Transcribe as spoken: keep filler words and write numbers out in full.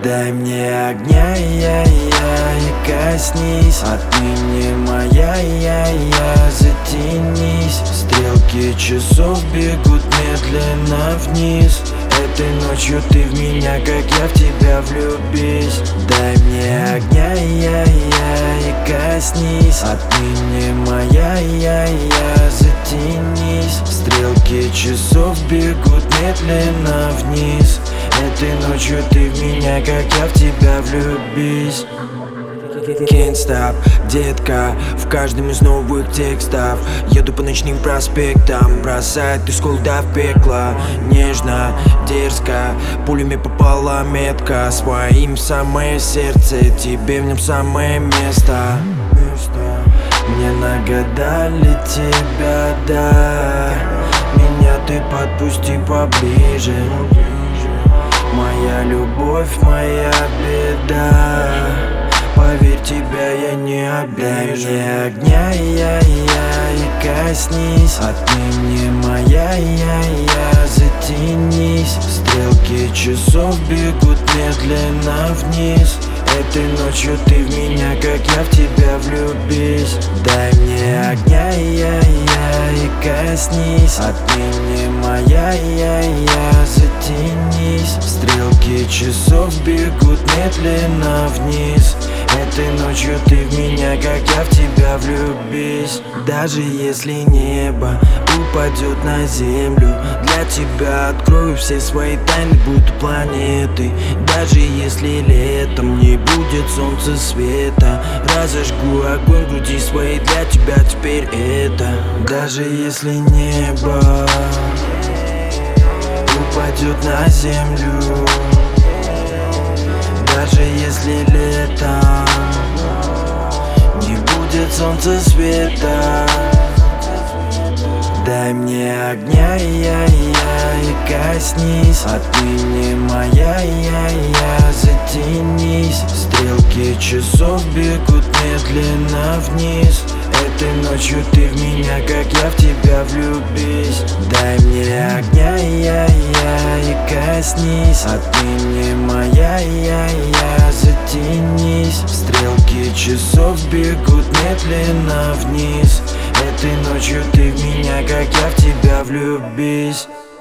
Дай мне огня, я, я, и коснись. Отныне моя, я, я, затянись. Стрелки часов бегут медленно вниз. Этой ночью ты в меня, как я в тебя, влюбись. Дай мне огня, я, я, и коснись. Отныне моя, я, я, затянись. Стрелки часов бегут медленно вниз. Этой ночью ты в меня, как я в тебя, влюбись. Can't stop, детка, в каждом из новых текстов. Еду по ночным проспектам, бросает из холода в пекло. Нежно, дерзко, пулями попала метка. Своим самое сердце, тебе в нем самое место. Мне нагадали тебя, да. Меня ты подпусти поближе. Моя любовь, моя беда. Поверь, тебя я не обижу. Дай мне огня, я, я, и коснись. Отныне моя, я, я, затянись. Стрелки часов бегут медленно вниз. Этой ночью ты в меня, как я в тебя, влюбись. Дай мне огня, я, я, и коснись. Отныне моя, я, я, затянись. Стрелки часов бегут медленно вниз. Этой ночью ты в меня, как я в тебя, влюбись. Даже если небо упадет на землю, для тебя открою все свои тайны, будто планеты. Даже если летом не будет солнца света, разожгу огонь в груди своей для тебя теперь это. Даже если небо упадет на землю, даже если летом не будет солнца света, дай мне огня, я, я, и коснись. Отныне моя, я, я, затянись. Стрелки часов бегут медленно вниз. Этой ночью ты в меня, как я в тебя, влюбись. Дай мне огня, я, я, и коснись. Отныне моя, я, я, затянись. Стрелки часов бегут медленно вниз. Этой ночью ты в меня, как я в тебя, влюбись.